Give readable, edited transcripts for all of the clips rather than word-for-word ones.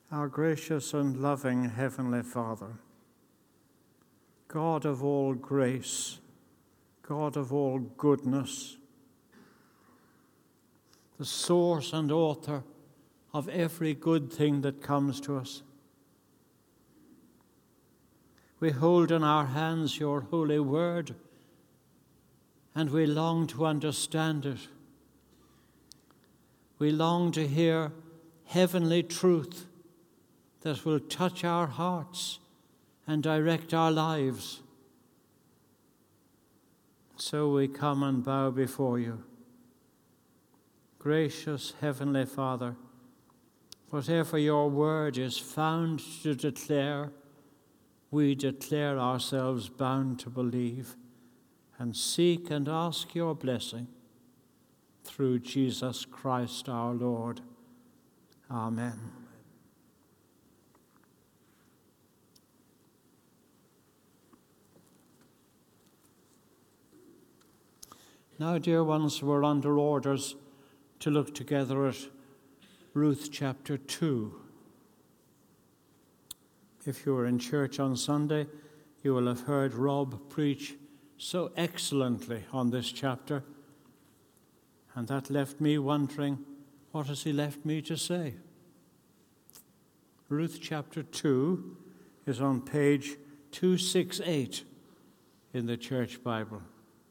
Our gracious and loving Heavenly Father, God of all grace, God of all goodness, the source and author of every good thing that comes to us. We hold in our hands your holy word, and we long to understand it. We long to hear heavenly truth that will touch our hearts and direct our lives. So we come and bow before you. Gracious Heavenly Father, whatever your word is found to declare, we declare ourselves bound to believe and seek and ask your blessing through Jesus Christ our Lord. Amen. Now, dear ones, we're under orders to look together at Ruth chapter 2. If you were in church on Sunday, you will have heard Rob preach so excellently on this chapter, and that left me wondering, what has he left me to say? Ruth chapter 2 is on page 268 in the Church Bible.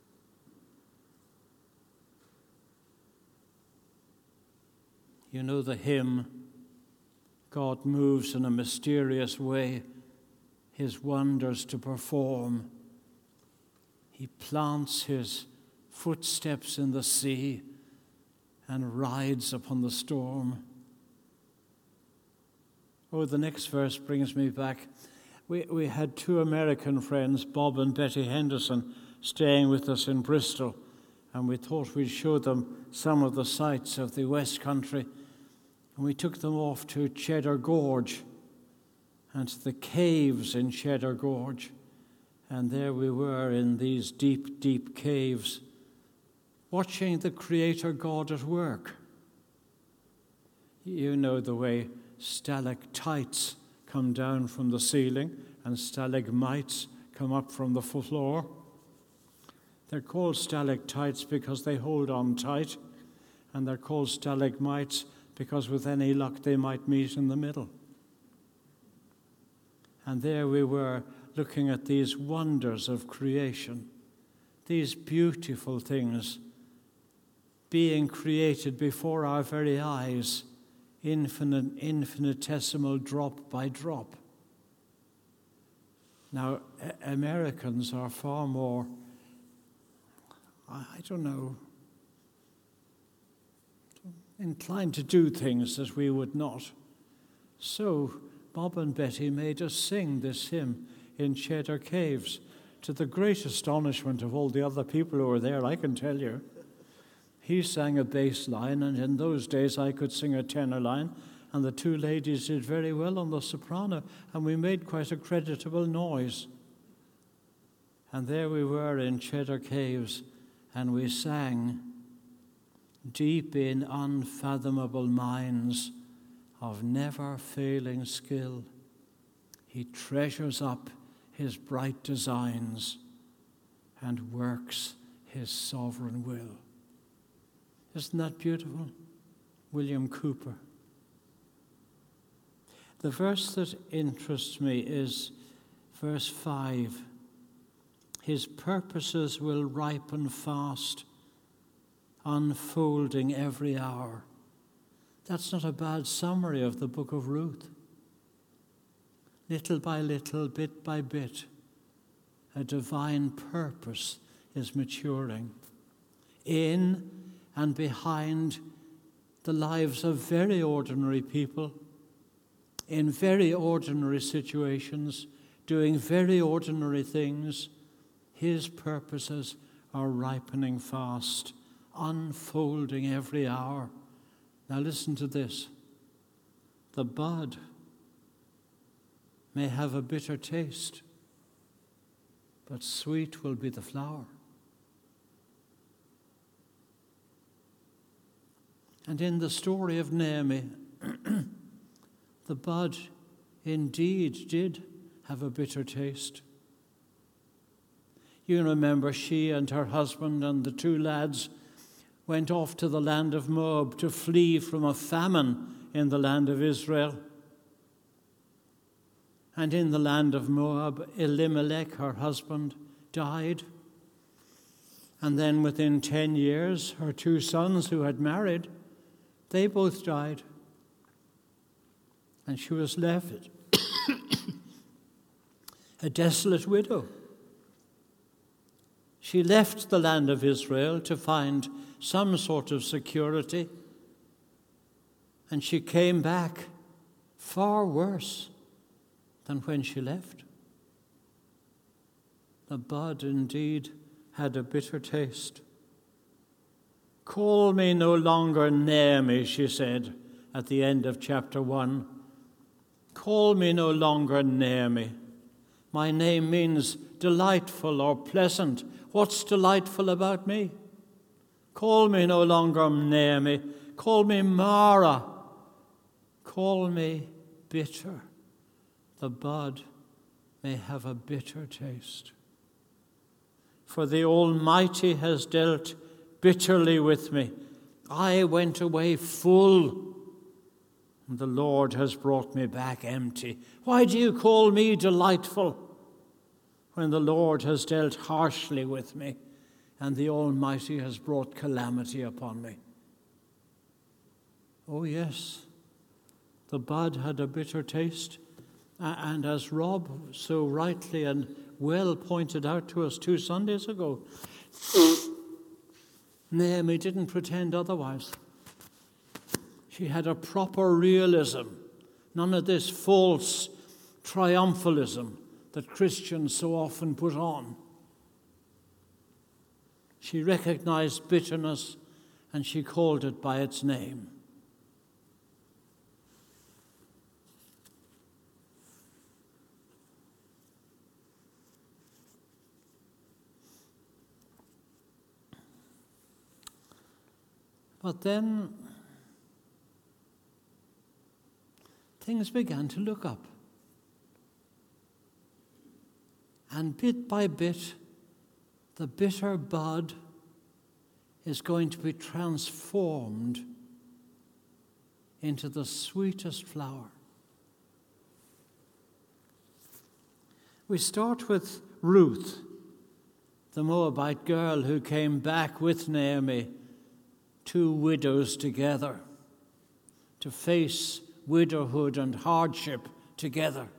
You know the hymn, God moves in a mysterious way, his wonders to perform. He plants his footsteps in the sea and rides upon the storm. Oh, the next verse brings me back. We had two American friends, Bob and Betty Henderson, staying with us in Bristol, and we thought we'd show them some of the sights of the West Country. And we took them off to Cheddar Gorge and to the caves in Cheddar Gorge. And there we were in these deep, deep caves, watching the Creator God at work. You know the way stalactites come down from the ceiling and stalagmites come up from the floor. They're called stalactites because they hold on tight, and they're called stalagmites because with any luck they might meet in the middle. And there we were looking at these wonders of creation, these beautiful things being created before our very eyes, infinitesimal drop by drop. Now, Americans are far more, inclined to do things that we would not. So Bob and Betty made us sing this hymn in Cheddar Caves, to the great astonishment of all the other people who were there, I can tell you. He sang a bass line, and in those days I could sing a tenor line, and the two ladies did very well on the soprano, and we made quite a creditable noise. And there we were in Cheddar Caves, and we sang, deep in unfathomable mines of never-failing skill, he treasures up his bright designs and works his sovereign will. Isn't that beautiful? William Cooper. The verse that interests me is verse 5. His purposes will ripen fast, unfolding every hour. That's not a bad summary of the book of Ruth. Little by little, bit by bit, a divine purpose is maturing in and behind the lives of very ordinary people, in very ordinary situations, doing very ordinary things. His purposes are ripening fast, unfolding every hour. Now listen to this. The bud may have a bitter taste, but sweet will be the flower. And in the story of Naomi, the bud indeed did have a bitter taste. You remember she and her husband and the two lads went off to the land of Moab to flee from a famine in the land of Israel. And in the land of Moab, Elimelech, her husband, died. And then within 10 years, her two sons who had married, they both died. And she was left a desolate widow. She left the land of Israel to find some sort of security, and she came back far worse than when she left. The bud indeed had a bitter taste. "Call me no longer Naomi," she said at the end of chapter 1. "Call me no longer Naomi. My name means delightful or pleasant. What's delightful about me? Call me no longer Naomi. Call me Mara. Call me bitter. The bud may have a bitter taste. For the Almighty has dealt bitterly with me. I went away full, and the Lord has brought me back empty. Why do you call me delightful when the Lord has dealt harshly with me and the Almighty has brought calamity upon me?" Oh yes, the bud had a bitter taste. And as Rob so rightly and well pointed out to us 2 Sundays ago, Naomi didn't pretend otherwise. She had a proper realism, none of this false triumphalism that Christians so often put on. She recognized bitterness and she called it by its name. But then things began to look up. And bit by bit, the bitter bud is going to be transformed into the sweetest flower. We start with Ruth, the Moabite girl who came back with Naomi, 2 widows together, to face widowhood and hardship together.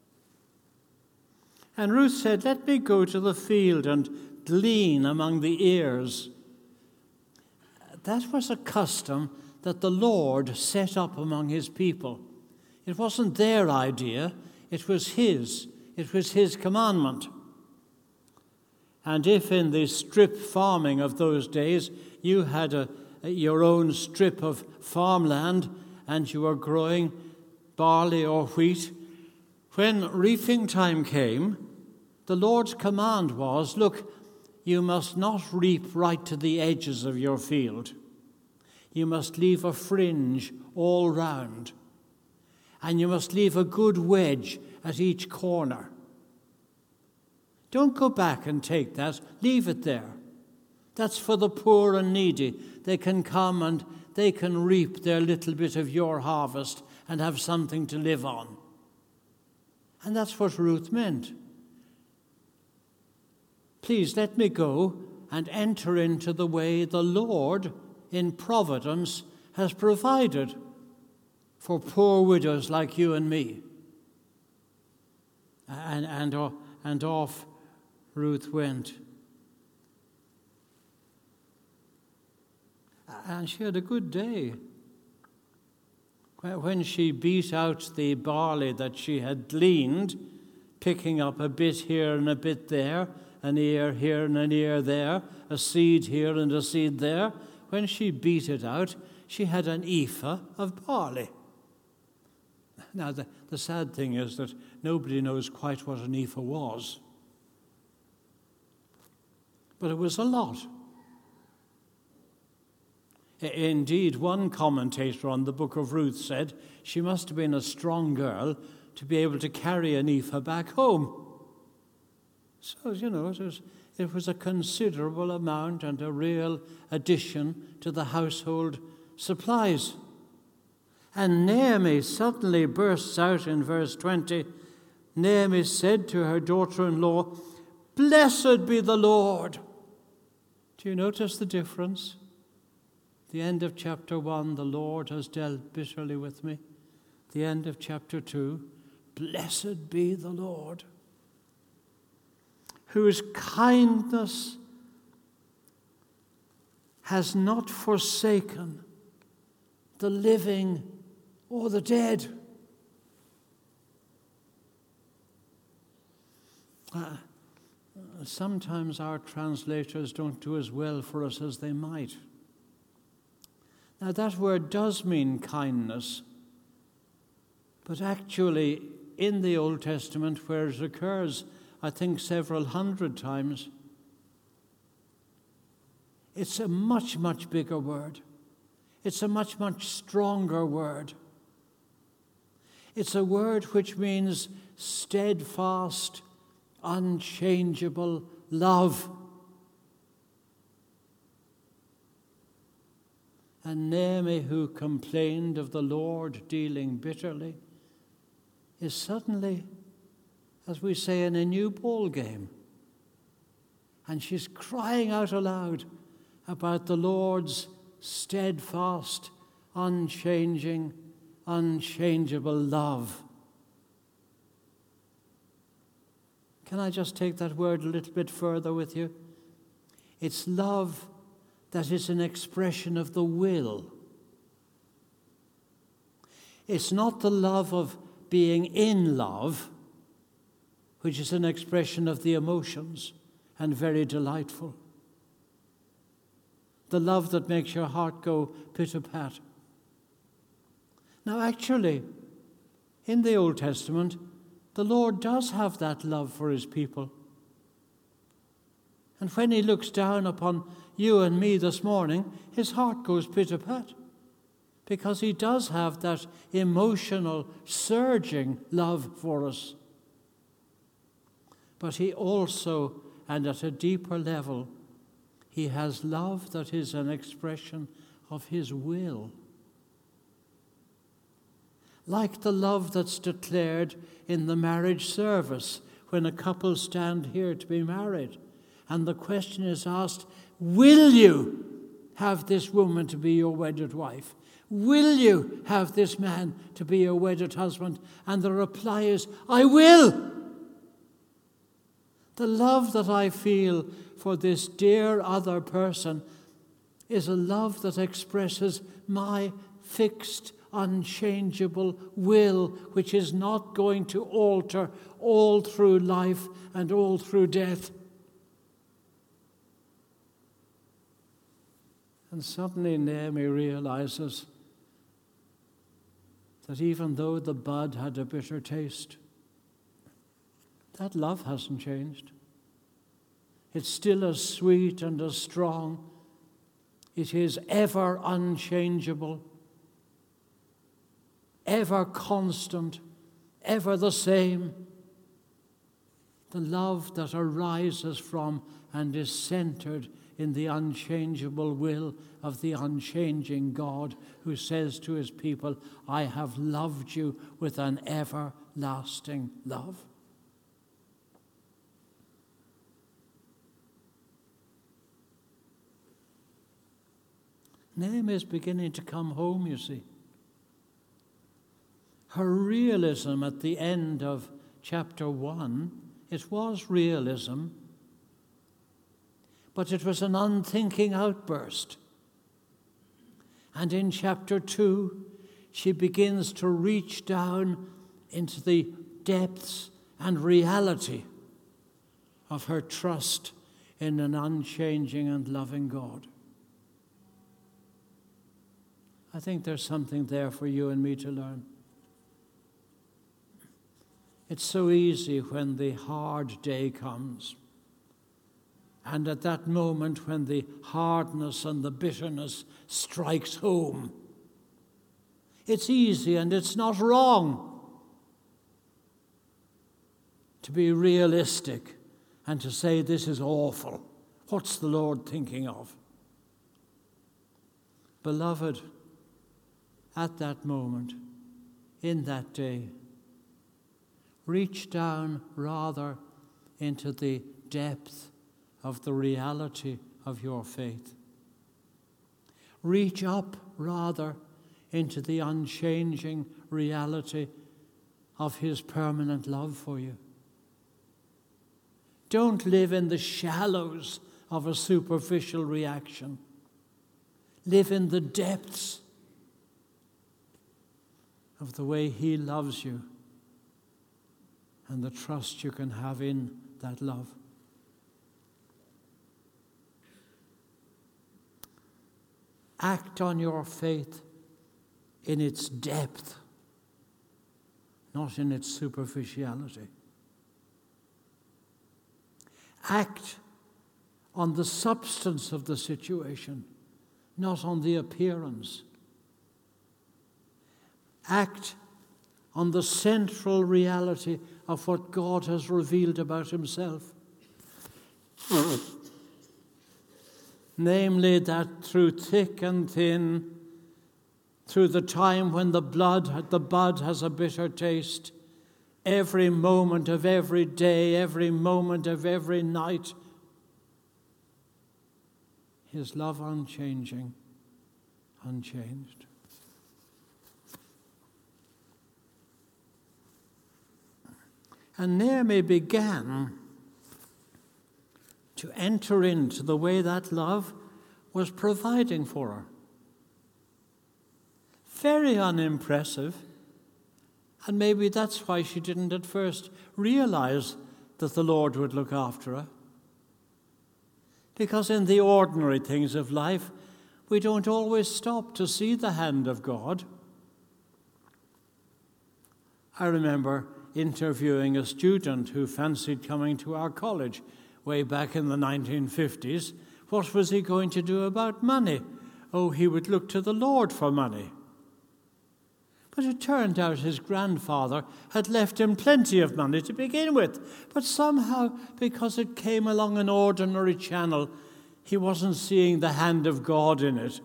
And Ruth said, "Let me go to the field and glean among the ears." That was a custom that the Lord set up among his people. It wasn't their idea, it was his. It was his commandment. And if in the strip farming of those days you had your own strip of farmland and you were growing barley or wheat, when reaping time came, the Lord's command was, look, you must not reap right to the edges of your field. You must leave a fringe all round. And you must leave a good wedge at each corner. Don't go back and take that. Leave it there. That's for the poor and needy. They can come and they can reap their little bit of your harvest and have something to live on. And that's what Ruth meant. Please let me go and enter into the way the Lord in providence has provided for poor widows like you and me. And off Ruth went. And she had a good day. When she beat out the barley that she had gleaned, picking up a bit here and a bit there, an ear here and an ear there, a seed here and a seed there, when she beat it out, she had an ephah of barley. Now, the sad thing is that nobody knows quite what an ephah was. But it was a lot. Indeed, one commentator on the book of Ruth said she must have been a strong girl to be able to carry an ephah back home. So, it was a considerable amount and a real addition to the household supplies. And Naomi suddenly bursts out in verse 20. Naomi said to her daughter-in-law, "Blessed be the Lord." Do you notice the difference? The end of chapter 1, the Lord has dealt bitterly with me. The end of chapter 2, blessed be the Lord, whose kindness has not forsaken the living or the dead. Sometimes our translators don't do as well for us as they might. Now, that word does mean kindness, but actually, in the Old Testament, where it occurs, I think, several hundred times, it's a much, much bigger word. It's a much, much stronger word. It's a word which means steadfast, unchangeable love. And Naomi, who complained of the Lord dealing bitterly, is suddenly, as we say, in a new ball game. And she's crying out aloud about the Lord's steadfast, unchanging, unchangeable love. Can I just take that word a little bit further with you? It's love that is an expression of the will. It's not the love of being in love, which is an expression of the emotions and very delightful. The love that makes your heart go pit-a-pat. Now, actually, in the Old Testament, the Lord does have that love for his people. And when he looks down upon you and me this morning, his heart goes pit-a-pat, because he does have that emotional, surging love for us. But he also, and at a deeper level, he has love that is an expression of his will. Like the love that's declared in the marriage service when a couple stand here to be married. And the question is asked, will you have this woman to be your wedded wife? Will you have this man to be your wedded husband? And the reply is, I will. The love that I feel for this dear other person is a love that expresses my fixed, unchangeable will, which is not going to alter all through life and all through death. And suddenly Naomi realizes that even though the bud had a bitter taste, that love hasn't changed. It's still as sweet and as strong. It is ever unchangeable, ever constant, ever the same. The love that arises from and is centered in the unchangeable will of the unchanging God, who says to his people, I have loved you with an everlasting love. Naomi is beginning to come home, you see. Her realism at the end of chapter 1, it was realism, but it was an unthinking outburst. And in chapter 2, she begins to reach down into the depths and reality of her trust in an unchanging and loving God. I think there's something there for you and me to learn. It's so easy when the hard day comes And at that moment when the hardness and the bitterness strikes home, it's easy and it's not wrong to be realistic and to say, this is awful. What's the Lord thinking of? Beloved, at that moment, in that day, reach down rather into the depth of the reality of your faith. Reach up rather into the unchanging reality of his permanent love for you. Don't live in the shallows of a superficial reaction. Live in the depths of the way he loves you and the trust you can have in that love. Act on your faith in its depth, not in its superficiality. Act on the substance of the situation, not on the appearance. Act on the central reality of what God has revealed about himself. Namely, that through thick and thin, through the time when the bud has a bitter taste, every moment of every day, every moment of every night, his love unchanging, unchanged. And Naomi began to enter into the way that love was providing for her. Very unimpressive, and maybe that's why she didn't at first realize that the Lord would look after her. Because in the ordinary things of life, we don't always stop to see the hand of God. I remember interviewing a student who fancied coming to our college way back in the 1950s. What was he going to do about money? Oh, he would look to the Lord for money. But it turned out his grandfather had left him plenty of money to begin with. But somehow, because it came along an ordinary channel, he wasn't seeing the hand of God in it.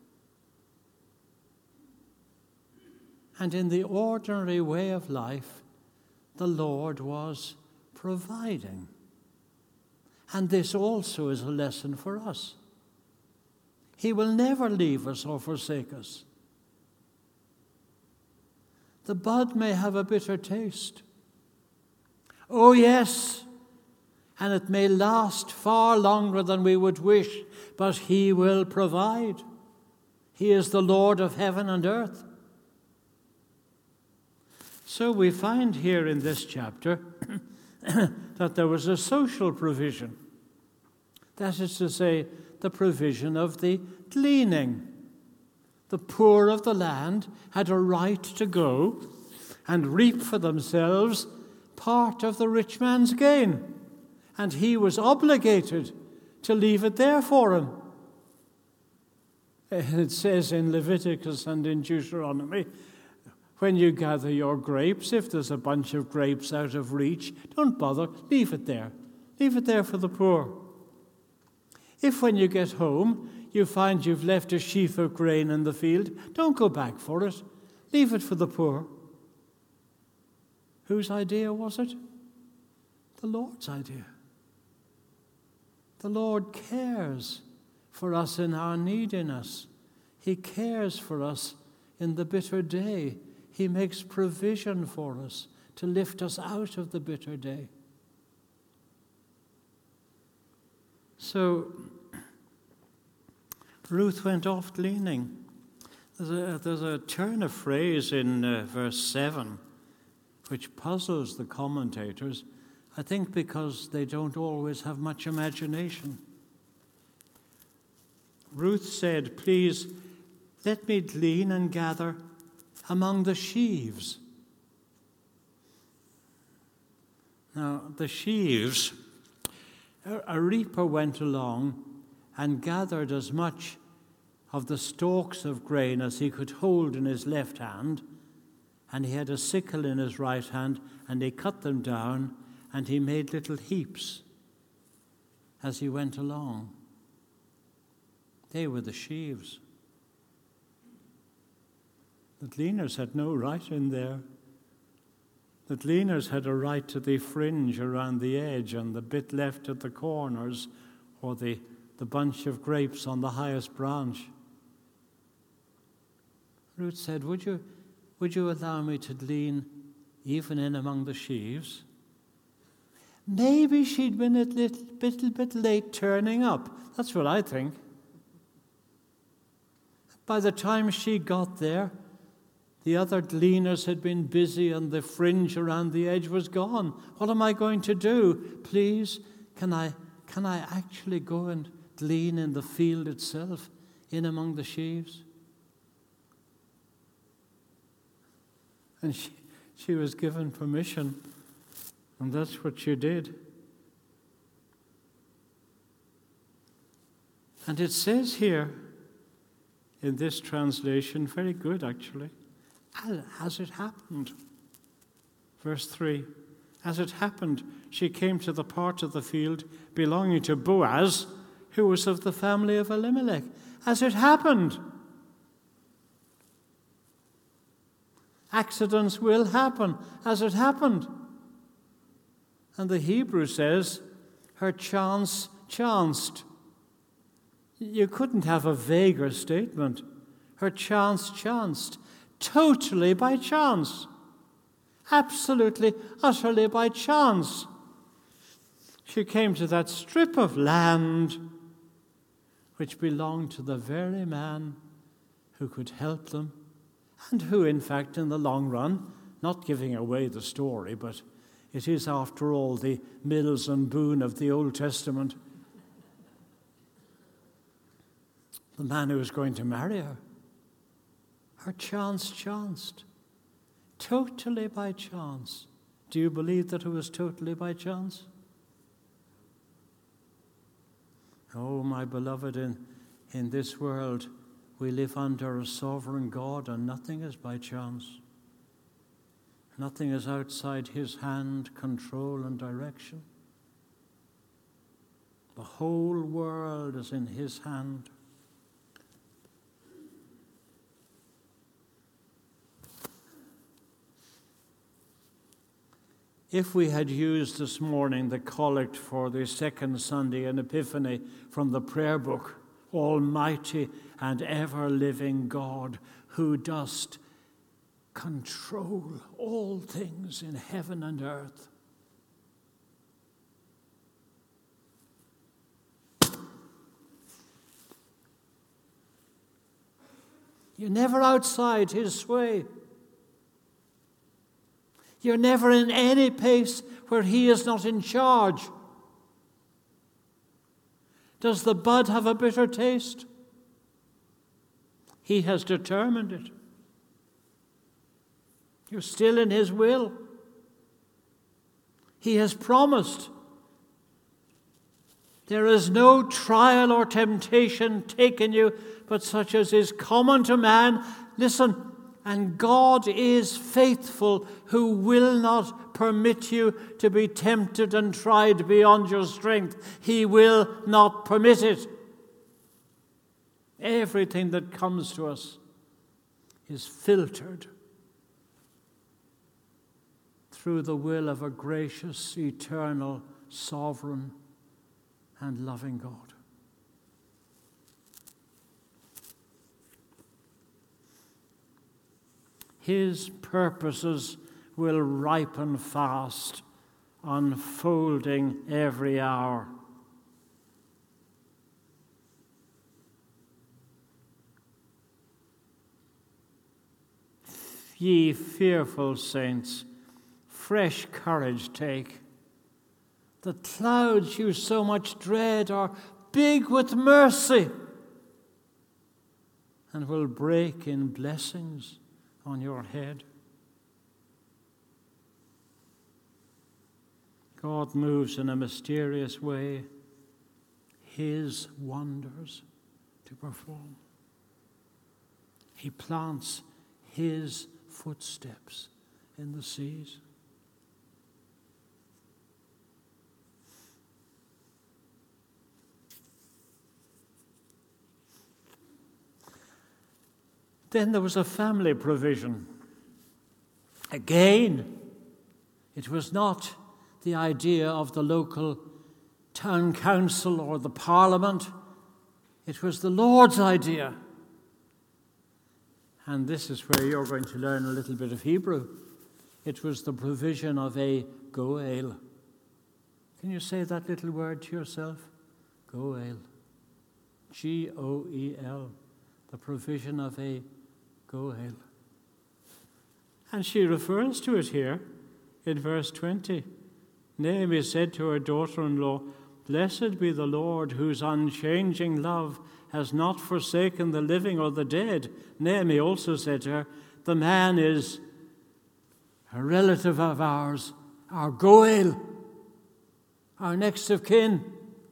And in the ordinary way of life, the Lord was providing. And this also is a lesson for us. He will never leave us or forsake us. The bud may have a bitter taste. Oh, yes, and it may last far longer than we would wish, but he will provide. He is the Lord of heaven and earth. So we find here in this chapter that there was a social provision. That is to say, the provision of the gleaning. The poor of the land had a right to go and reap for themselves part of the rich man's gain, and he was obligated to leave it there for him. It says in Leviticus and in Deuteronomy, when you gather your grapes, if there's a bunch of grapes out of reach, don't bother, leave it there. Leave it there for the poor. If when you get home, you find you've left a sheaf of grain in the field, don't go back for it. Leave it for the poor. Whose idea was it? The Lord's idea. The Lord cares for us in our neediness. He cares for us in the bitter day. He makes provision for us to lift us out of the bitter day. So Ruth went off gleaning. There's a turn of phrase in verse 7 which puzzles the commentators, I think because they don't always have much imagination. Ruth said, "Please, let me glean and gather among the sheaves." Now, the sheaves A reaper went along and gathered as much of the stalks of grain as he could hold in his left hand, and he had a sickle in his right hand, and he cut them down, and he made little heaps as he went along. They were the sheaves. The gleaners had no right in there. The gleaners had a right to the fringe around the edge and the bit left at the corners, or the bunch of grapes on the highest branch. Ruth said, would you allow me to glean even in among the sheaves? Maybe she'd been a little bit late turning up. That's what I think. By the time she got there, the other gleaners had been busy and the fringe around the edge was gone. What am I going to do? Please, can I actually go and glean in the field itself, in among the sheaves? And she was given permission, and that's what she did. And it says here, in this translation, very good actually, as it happened. Verse 3, as it happened, she came to the part of the field belonging to Boaz, who was of the family of Elimelech. As it happened. Accidents will happen, as it happened. And the Hebrew says, her chance chanced. You couldn't have a vaguer statement. Her chance chanced. Totally by chance. Absolutely, utterly by chance. She came to that strip of land which belonged to the very man who could help them, and who, in fact, in the long run, not giving away the story, but it is, after all, the Mills and Boone of the Old Testament, the man who was going to marry her. Her chance chanced. Totally by chance. Do you believe that it was totally by chance? Oh, my beloved, in this world, we live under a sovereign God, and nothing is by chance. Nothing is outside his hand, control, and direction. The whole world is in his hand. If we had used this morning the collect for the second Sunday in Epiphany from the prayer book, Almighty and ever-living God, who dost control all things in heaven and earth. You're never outside his sway. You're never in any place where he is not in charge. Does the bud have a bitter taste? He has determined it. You're still in his will. He has promised. There is no trial or temptation taken you, but such as is common to man. Listen, and God is faithful, who will not permit you to be tempted and tried beyond your strength. He will not permit it. Everything that comes to us is filtered through the will of a gracious, eternal, sovereign, and loving God. His purposes will ripen fast, unfolding every hour. Ye fearful saints, fresh courage take. The clouds you so much dread are big with mercy and will break in blessings on your head. God moves in a mysterious way his wonders to perform. He plants his footsteps in the seas. Then there was a family provision. Again, it was not the idea of the local town council or the parliament. It was the Lord's idea. And this is where you're going to learn a little bit of Hebrew. It was the provision of a goel. Can you say that little word to yourself? Goel. Goel. The provision of a goel. And she refers to it here in verse 20. Naomi said to her daughter-in-law, "Blessed be the Lord, whose unchanging love has not forsaken the living or the dead." Naomi also said to her, "The man is a relative of ours, our goel, our next of kin."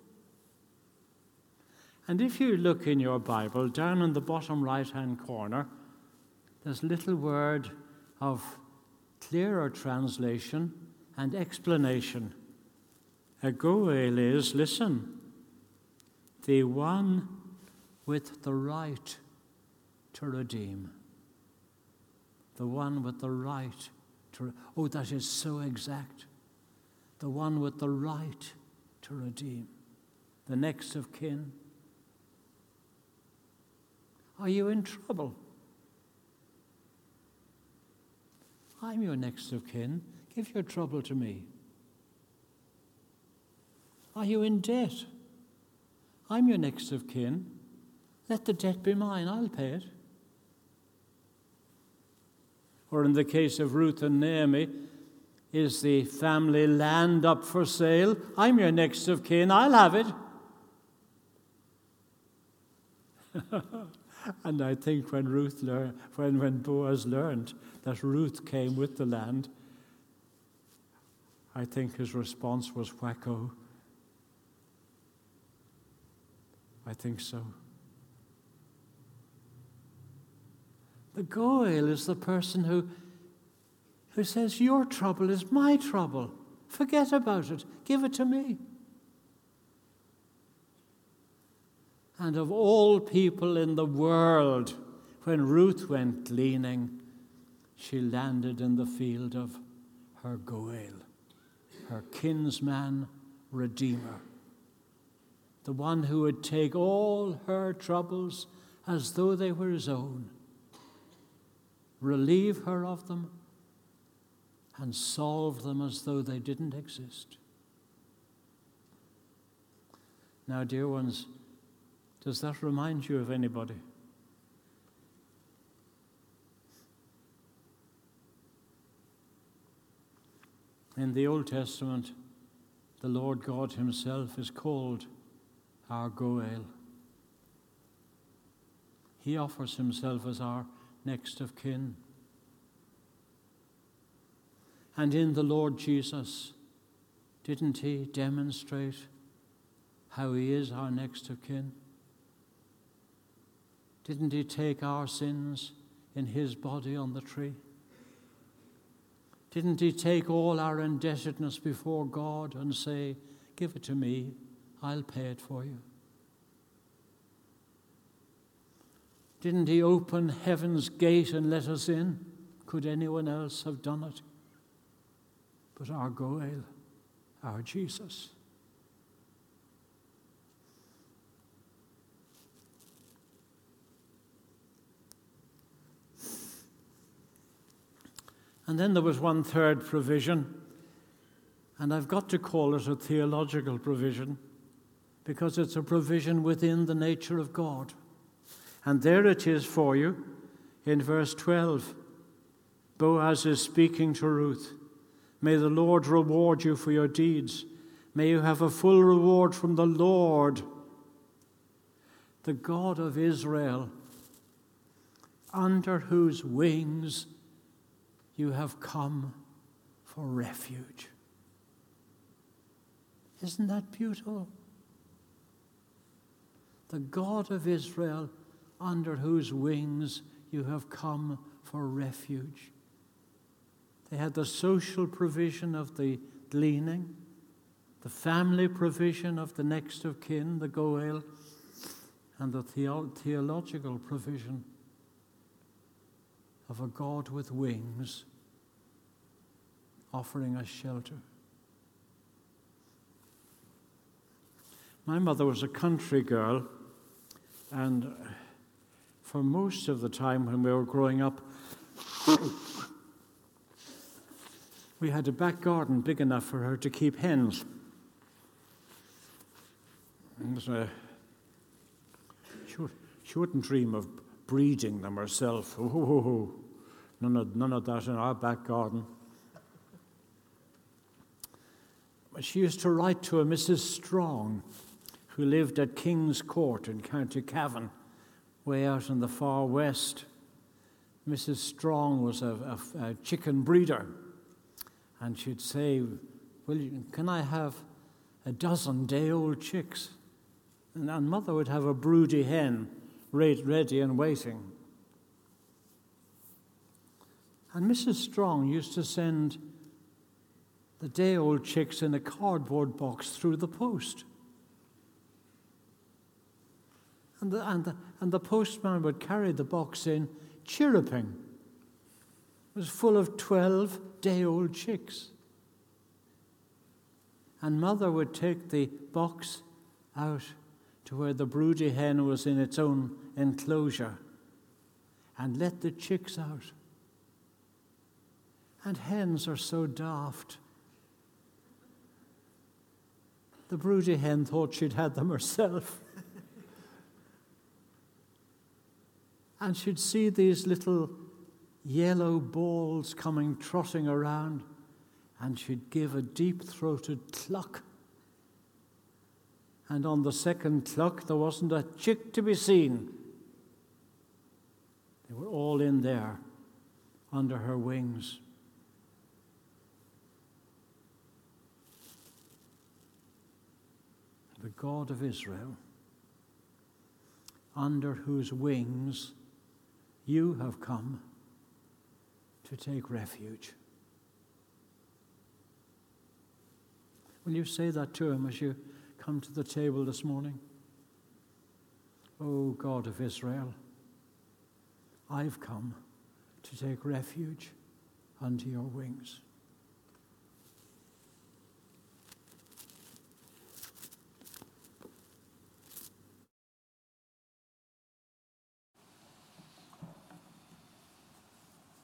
And if you look in your Bible, down in the bottom right-hand corner, there's a little word of clearer translation and explanation. A goel is, listen, the one with the right to redeem. The one with the right to... Oh, that is so exact. The one with the right to redeem. The next of kin. Are you in trouble? I'm your next of kin. Give your trouble to me. Are you in debt? I'm your next of kin. Let the debt be mine. I'll pay it. Or in the case of Ruth and Naomi, is the family land up for sale? I'm your next of kin. I'll have it. And I think when when Boaz learned that Ruth came with the land, I think his response was wacko. I think so. The goel is the person who says, your trouble is my trouble. Forget about it. Give it to me. And of all people in the world, when Ruth went gleaning, she landed in the field of her goel, her kinsman redeemer, the one who would take all her troubles as though they were his own, relieve her of them, and solve them as though they didn't exist. Now, dear ones, does that remind you of anybody? In the Old Testament, the Lord God himself is called our goel. He offers himself as our next of kin. And in the Lord Jesus, didn't he demonstrate how he is our next of kin? Didn't he take our sins in his body on the tree? Didn't he take all our indebtedness before God and say, give it to me, I'll pay it for you? Didn't he open heaven's gate and let us in? Could anyone else have done it? But our goel, our Jesus. And then there was one third provision, and I've got to call it a theological provision because it's a provision within the nature of God. And there it is for you in verse 12. Boaz is speaking to Ruth. May the Lord reward you for your deeds. May you have a full reward from the Lord, the God of Israel, under whose wings you have come for refuge. Isn't that beautiful? The God of Israel, under whose wings you have come for refuge. They had the social provision of the gleaning, the family provision of the next of kin, the Goel, and the theological provision of a God with wings offering us shelter. My mother was a country girl, and for most of the time when we were growing up, we had a back garden big enough for her to keep hens. And, she wouldn't dream of breeding them herself. Oh, none of that in our back garden. But she used to write to a Mrs. Strong, who lived at King's Court in County Cavan, way out in the far west. Mrs. Strong was a chicken breeder, and she'd say, can I have a dozen day-old chicks? And Mother would have a broody hen ready and waiting. And Mrs. Strong used to send the day-old chicks in a cardboard box through the post. And the postman would carry the box in, chirruping. It was full of 12 day-old chicks. And Mother would take the box out to where the broody hen was in its own enclosure and let the chicks out. And hens are so daft. The broody hen thought she'd had them herself. And she'd see these little yellow balls coming trotting around, and she'd give a deep-throated cluck. And on the second cluck, there wasn't a chick to be seen. They were all in there, under her wings. The God of Israel, under whose wings you have come to take refuge. Will you say that to him as you come to the table this morning? O God of Israel, I've come to take refuge under your wings.